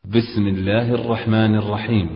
بسم الله الرحمن الرحيم.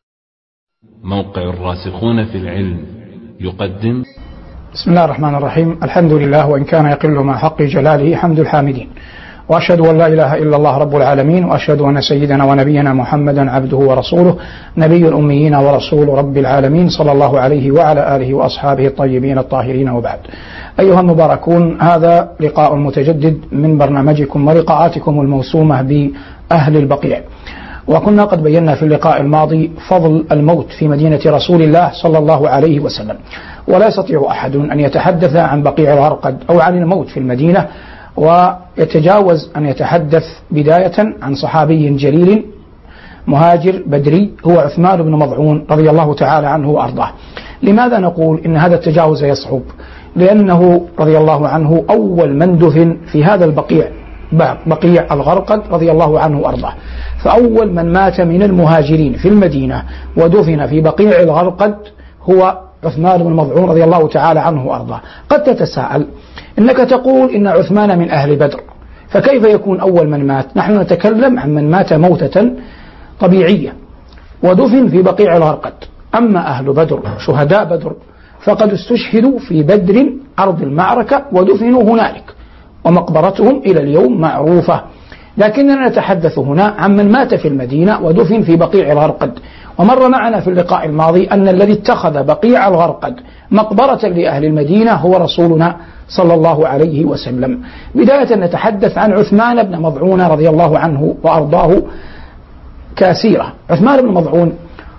موقع الراسخون في العلم يقدم. بسم الله الرحمن الرحيم. الحمد لله، وإن كان يقل مع حق جلاله حمد الحامدين، وأشهد أن لا إله إلا الله رب العالمين، وأشهد أن سيدنا ونبينا محمدا عبده ورسوله نبي الأميين ورسول رب العالمين، صلى الله عليه وعلى آله وأصحابه الطيبين الطاهرين، وبعد. أيها المباركون، هذا لقاء متجدد من برنامجكم ولقاءاتكم الموسومة بأهل البقيع. وكنا قد بينا في اللقاء الماضي فضل الموت في مدينة رسول الله صلى الله عليه وسلم، ولا يستطيع أحد أن يتحدث عن بقيع الغرقد أو عن الموت في المدينة ويتجاوز أن يتحدث بداية عن صحابي جليل مهاجر بدري هو عثمان بن مظعون رضي الله تعالى عنه وأرضاه. لماذا نقول إن هذا التجاوز يصعب؟ لأنه رضي الله عنه أول من دفن في هذا البقيع، بقيع الغرقد رضي الله عنه وأرضاه. فأول من مات من المهاجرين في المدينة ودفن في بقيع الغرقد هو عثمان بن مظعون رضي الله تعالى عنه وأرضاه. قد تتساءل، إنك تقول إن عثمان من أهل بدر، فكيف يكون أول من مات؟ نحن نتكلم عن من مات موتة طبيعية ودفن في بقيع الغرقد. أما أهل بدر شهداء بدر فقد استشهدوا في بدر أرض المعركة ودفنوا هنالك، ومقبرتهم إلى اليوم معروفة. لكننا نتحدث هنا عن من مات في المدينة ودفن في بقيع الغرقد. ومر معنا في اللقاء الماضي أن الذي اتخذ بقيع الغرقد مقبرة لأهل المدينة هو رسولنا صلى الله عليه وسلم. بداية نتحدث عن عثمان بن مظعون رضي الله عنه وأرضاه كاسيرة. عثمان بن مظعون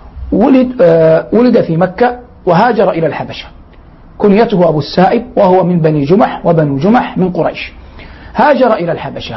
ولد في مكة وهاجر إلى الحبشة، كنيته أبو السائب، وهو من بني جمح، وبنو جمح من قريش. هاجر إلى الحبشة.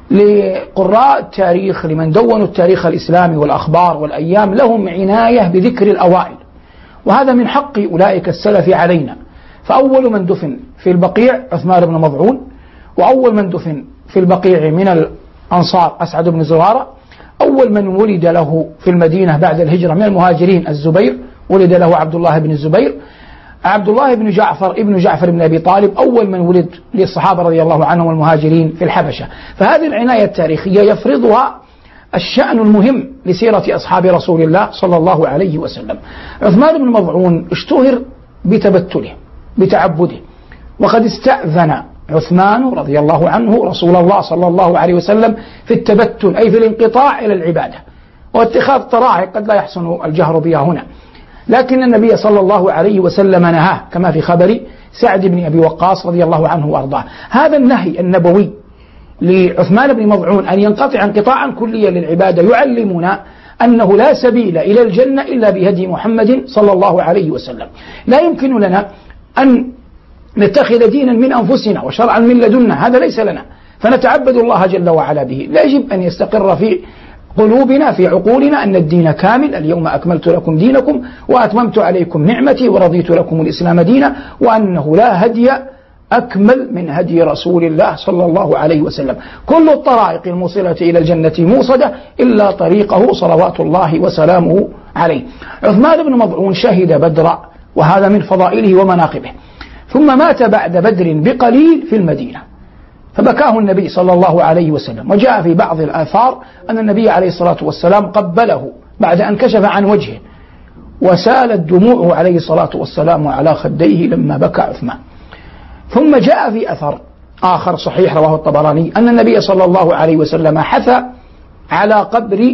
لقراء التاريخ، لمن دونوا التاريخ الإسلامي والأخبار والأيام، لهم عناية بذكر الأوائل، وهذا من حق أولئك السلف علينا. فأول من دفن في البقيع عثمان بن مظعون، وأول من دفن في البقيع من الأنصار أسعد بن زرارة. أول من ولد له في المدينة بعد الهجرة من المهاجرين الزبير، ولد له عبد الله بن الزبير. عبد الله بن جعفر ابن جعفر بن أبي طالب أول من ولد للصحابة رضي الله عنهم المهاجرين في الحبشة. فهذه العناية التاريخية يفرضها الشأن المهم لسيرة أصحاب رسول الله صلى الله عليه وسلم. عثمان بن مظعون اشتهر بتبتله بتعبده، وقد استأذن عثمان رضي الله عنه رسول الله صلى الله عليه وسلم في التبتل، أي في الانقطاع إلى العبادة واتخاذ طرائق قد لا يحسن الجهر بها هنا. لكن النبي صلى الله عليه وسلم نهاه، كما في خبر سعد بن أبي وقاص رضي الله عنه وأرضاه. هذا النهي النبوي لعثمان بن مظعون أن ينقطع انقطاعا كليا للعبادة يعلمنا أنه لا سبيل إلى الجنة إلا بهدي محمد صلى الله عليه وسلم. لا يمكن لنا أن نتخذ دينا من أنفسنا وشرعا من لدنا، هذا ليس لنا، فنتعبد الله جل وعلا به. لا يجب أن يستقر في قلوبنا في عقولنا أن الدين كامل، اليوم أكملت لكم دينكم وأتممت عليكم نعمتي ورضيت لكم الإسلام دينا، وأنه لا هدي أكمل من هدي رسول الله صلى الله عليه وسلم. كل الطرائق الموصلة إلى الجنة موصدة إلا طريقه صلوات الله وسلامه عليه. عثمان بن مظعون شهد بدرا، وهذا من فضائله ومناقبه، ثم مات بعد بدر بقليل في المدينة، فبكاه النبي صلى الله عليه وسلم. وجاء في بعض الآثار أن النبي عليه الصلاة والسلام قبله بعد أن كشف عن وجهه، وسالت دموعه عليه الصلاة والسلام على خديه لما بكى عثمان. ثم جاء في أثر آخر صحيح رواه الطبراني أن النبي صلى الله عليه وسلم حثى على قبر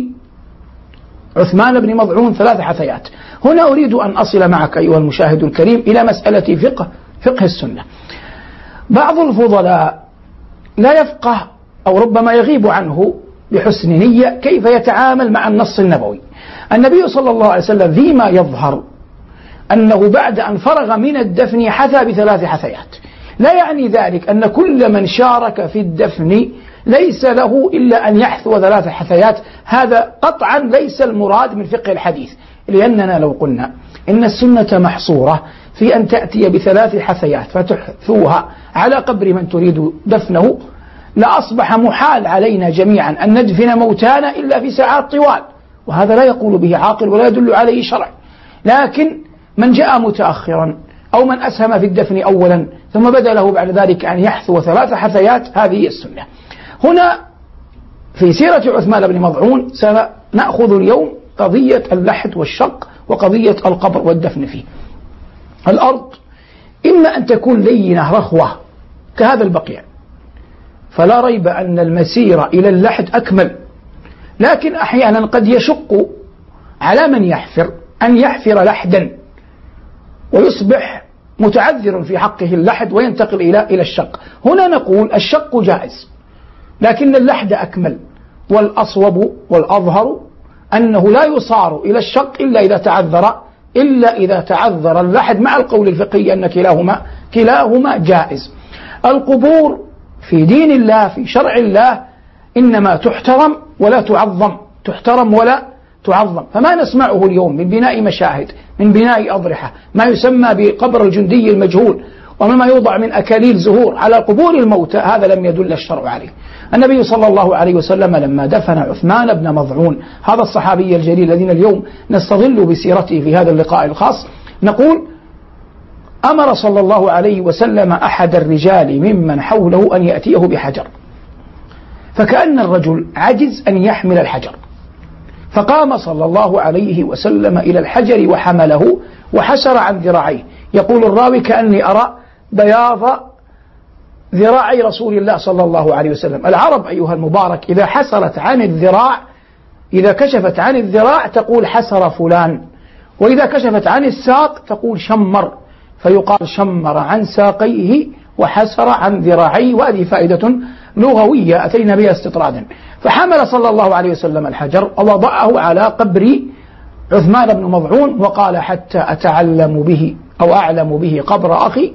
عثمان بن مظعون 3 حثيات. هنا أريد أن أصل معك أيها المشاهد الكريم إلى مسألة فقه السنة. بعض الفضلاء لا يفقه أو ربما يغيب عنه بحسن نية كيف يتعامل مع النص النبوي. النبي صلى الله عليه وسلم فيما يظهر أنه بعد أن فرغ من الدفن حثى ب3 حثيات. لا يعني ذلك أن كل من شارك في الدفن ليس له إلا أن يحثو 3 حثيات. هذا قطعا ليس المراد من فقه الحديث، لأننا لو قلنا إن السنة محصورة في أن تأتي ب3 حثيات فتحثوها على قبر من تريد دفنه، لأصبح محال علينا جميعا أن ندفن موتانا إلا في ساعات طوال، وهذا لا يقول به عاقل ولا يدل عليه شرع. لكن من جاء متأخرا أو من أسهم في الدفن أولا ثم بدأ له بعد ذلك أن يحثو 3 حثيات، هذه السنة. هنا في سيرة عثمان بن مظعون سنأخذ اليوم قضية اللحد والشق وقضية القبر والدفن فيه. الأرض إما أن تكون لينة رخوة كهذا البقيع، فلا ريب أن المسير إلى اللحد أكمل، لكن أحيانا قد يشق على من يحفر أن يحفر لحدا ويصبح متعذر في حقه اللحد وينتقل إلى الشق. هنا نقول الشق جائز لكن اللحد أكمل، والأصوب والأظهر أنه لا يصار إلى الشق إلا إذا تعذر اللحد، مع القول الفقهي أن كلاهما جائز. القبور في دين الله في شرع الله إنما تحترم ولا تعظم، فما نسمعه اليوم من بناء مشاهد، من بناء أضرحة، ما يسمى بقبر الجندي المجهول ومما يوضع من أكاليل زهور على قبور الموتى، هذا لم يدل الشرع عليه. النبي صلى الله عليه وسلم لما دفن عثمان بن مظعون هذا الصحابي الجليل الذين اليوم نستظل بسيرته في هذا اللقاء الخاص، نقول أمر صلى الله عليه وسلم أحد الرجال ممن حوله أن يأتيه بحجر، فكأن الرجل عجز أن يحمل الحجر، فقام صلى الله عليه وسلم إلى الحجر وحمله وحسر عن ذراعيه. يقول الراوي كأني أرى بياض ذراعي رسول الله صلى الله عليه وسلم. العرب أيها المبارك إذا حسرت عن الذراع، إذا كشفت عن الذراع تقول حسر فلان، وإذا كشفت عن الساق تقول شمر، فيقال شمر عن ساقيه وحسر عن ذراعيه، وهذه فائدة لغوية أتينا بها استطرادا. فحمل صلى الله عليه وسلم الحجر ووضعه على قبر عثمان بن مظعون وقال حتى أتعلم به أو أعلم به قبر أخي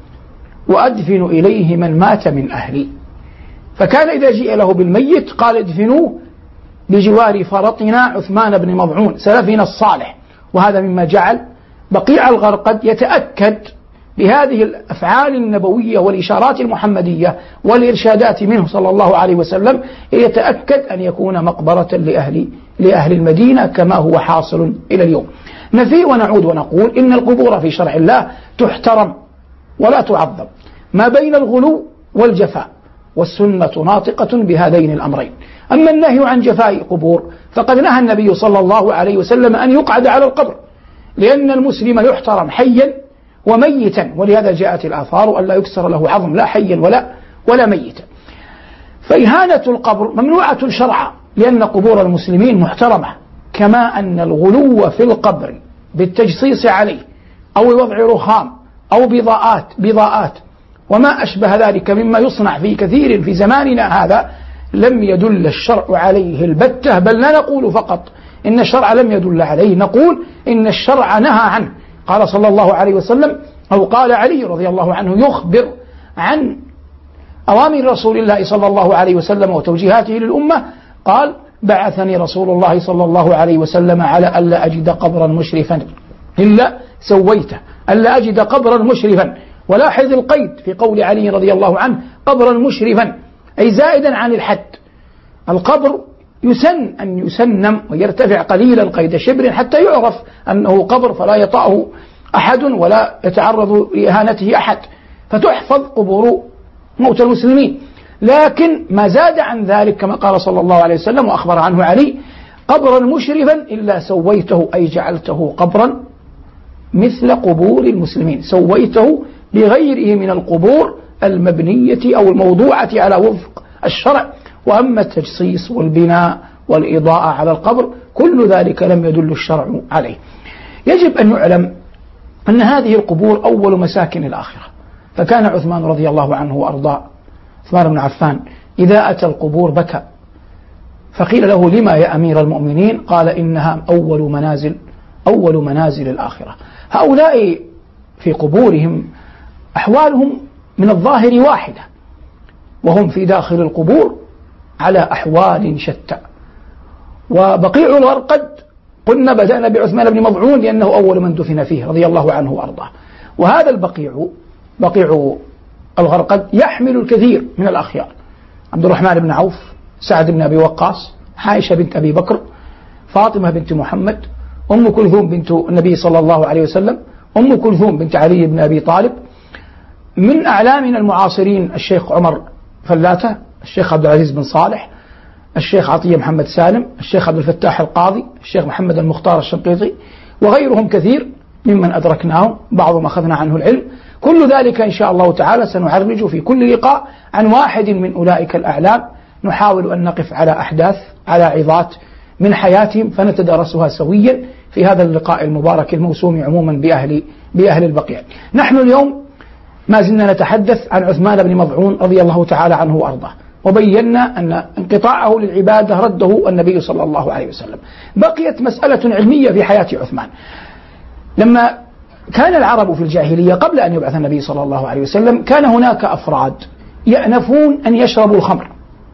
وأدفن إليه من مات من أهلي. فكان إذا جيء له بالميت قال ادفنوه بجوار فرطنا عثمان بن مظعون سلفنا الصالح. وهذا مما جعل بقيع الغرقد يتأكد بهذه الأفعال النبوية والإشارات المحمدية والإرشادات منه صلى الله عليه وسلم، يتأكد أن يكون مقبرة لأهل المدينة كما هو حاصل إلى اليوم. نفي ونعود ونقول إن القبور في شرع الله تحترم ولا تعظم، ما بين الغلو والجفاء، والسنة ناطقة بهذين الأمرين. أما النهي عن جفاء قبور فقد نهى النبي صلى الله عليه وسلم أن يقعد على القبر، لأن المسلم يحترم حيا وميتا، ولهذا جاءت الآثار ألا يكسر له عظم لا حيا ولا ميتا. فإهانة القبر ممنوعة شرعا لأن قبور المسلمين محترمة، كما أن الغلو في القبر بالتجصيص عليه أو وضع رخام أو بضاءات وما أشبه ذلك مما يصنع في كثير في زماننا هذا لم يدل الشرع عليه البتة، بل لا نقول فقط إن الشرع لم يدل عليه، نقول إن الشرع نهى عنه. قال صلى الله عليه وسلم أو قال علي رضي الله عنه يخبر عن أوامر رسول الله صلى الله عليه وسلم وتوجيهاته للأمة، قال بعثني رسول الله صلى الله عليه وسلم على ألا أجد قبرا مشرفا إلا سويته، ألا أجد قبرا مشرفا. ولاحظ القيد في قول علي رضي الله عنه قبرا مشرفا أي زائدا عن الحد. القبر يسن أن يسنم ويرتفع قليلا قيد شبر حتى يعرف أنه قبر فلا يطأه أحد ولا يتعرض لإهانته أحد، فتحفظ قبور موتى المسلمين. لكن ما زاد عن ذلك كما قال صلى الله عليه وسلم وأخبر عنه علي قبرا مشرفا إلا سويته أي جعلته قبرا مثل قبور المسلمين، سويته بغيره من القبور المبنية أو الموضوعة على وفق الشرع. وأما التجصيص والبناء والإضاءة على القبر كل ذلك لم يدل الشرع عليه. يجب أن يعلم أن هذه القبور أول مساكن الآخرة، فكان عثمان رضي الله عنه وأرضاه عثمان بن عفان إذا أتى القبور بكى، فقيل له لما يا أمير المؤمنين؟ قال إنها أول منازل الآخرة. هؤلاء في قبورهم أحوالهم من الظاهر واحدة، وهم في داخل القبور على أحوال شتى. وبقيع الغرقد قلنا بدأنا بعثمان بن مظعون لأنه أول من دفن فيه رضي الله عنه وأرضاه، وهذا بقيع الغرقد يحمل الكثير من الأخيار: عبد الرحمن بن عوف، سعد بن أبي وقاص، عائشة بنت أبي بكر، فاطمة بنت محمد، أم كلثوم بنت النبي صلى الله عليه وسلم، أم كلثوم بنت علي بن أبي طالب. من أعلامنا المعاصرين الشيخ عمر فلاتة، الشيخ عبد العزيز بن صالح، الشيخ عطية محمد سالم، الشيخ عبد الفتاح القاضي، الشيخ محمد المختار الشنقيطي، وغيرهم كثير ممن أدركناهم، بعضهم أخذنا عنه العلم. كل ذلك إن شاء الله تعالى سنعرج في كل لقاء عن واحد من أولئك الأعلام، نحاول أن نقف على أحداث، على عظات من حياتهم، فنتدارسها سويا في هذا اللقاء المبارك الموسوم عموما بأهل البقيع. نحن اليوم ما زلنا نتحدث عن عثمان بن مظعون رضي الله تعالى عنه وأرضاه، وبينا أن انقطاعه للعبادة رده النبي صلى الله عليه وسلم. بقيت مسألة علمية في حياة عثمان. لما كان العرب في الجاهلية قبل أن يبعث النبي صلى الله عليه وسلم كان هناك أفراد يأنفون أن يشربوا الخمر،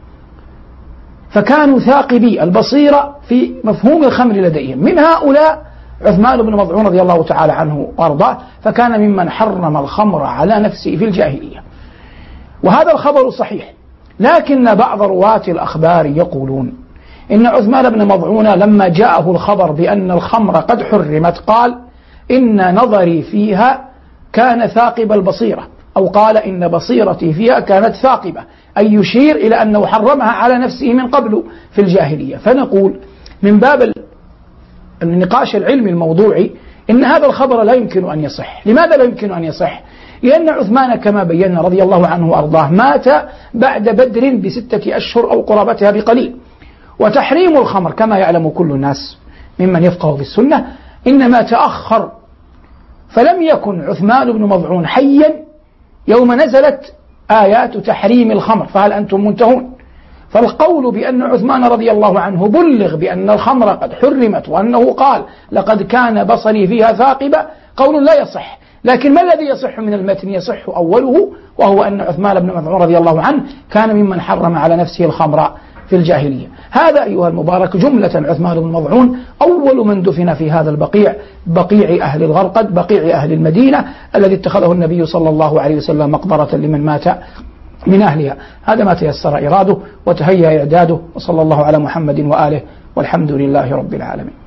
فكانوا ثاقبي البصيرة في مفهوم الخمر لديهم. من هؤلاء عثمان بن مظعون رضي الله تعالى عنه وأرضاه، فكان ممن حرم الخمر على نفسه في الجاهلية، وهذا الخبر صحيح. لكن بعض رواة الأخبار يقولون إن عثمان بن مظعون لما جاءه الخبر بأن الخمر قد حرمت قال إن نظري فيها كان ثاقب البصيرة، أو قال إن بصيرتي فيها كانت ثاقبة، أي يشير إلى أنه حرمها على نفسه من قبل في الجاهلية. فنقول من باب النقاش العلمي الموضوعي إن هذا الخبر لا يمكن أن يصح. لماذا لا يمكن أن يصح؟ لأن عثمان كما بينا رضي الله عنه وأرضاه مات بعد بدر ب6 أشهر أو قرابتها بقليل، وتحريم الخمر كما يعلم كل الناس ممن يفقه في السنة إنما تأخر، فلم يكن عثمان بن مظعون حيا يوم نزلت آيات تحريم الخمر، فهل أنتم منتهون؟ فالقول بأن عثمان رضي الله عنه بلغ بأن الخمر قد حرمت وأنه قال لقد كان بصري فيها ثاقبة قول لا يصح. لكن ما الذي يصح من المتن؟ يصح أوله، وهو أن عثمان بن مظعون رضي الله عنه كان ممن حرم على نفسه الخمر في الجاهلية. هذا أيها المبارك جملة عثمان بن مظعون أول من دفن في هذا البقيع، بقيع أهل الغرقد، بقيع أهل المدينة الذي اتخذه النبي صلى الله عليه وسلم مقبرة لمن مات من أهلها. هذا ما تيسر إراده وتهيأ إعداده، وصلى الله على محمد وآله، والحمد لله رب العالمين.